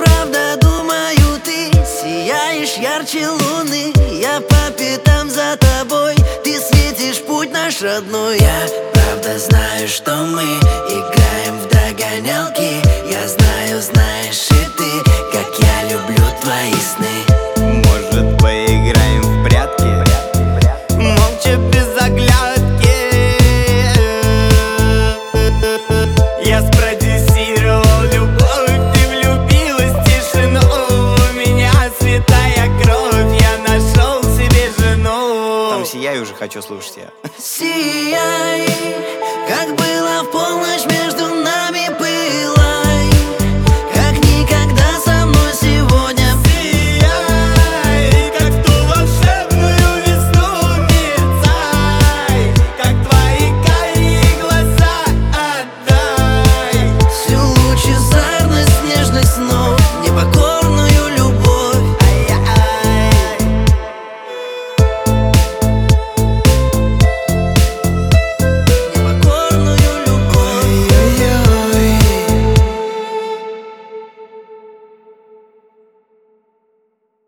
правда думаю, ты сияешь ярче луны. Я по пятам за тобой, ты светишь путь наш родной. Я правда знаю, что мы играем в догонялки. Я знаю, знаешь и ты, как я люблю твои сны. Может, поиграем в прятки? Молча, без оглядки. Я спродюсировал любовь, ты влюбилась в тишину. У меня святая кровь, я нашел себе жену. Там «Сияй» уже хочу слушать я.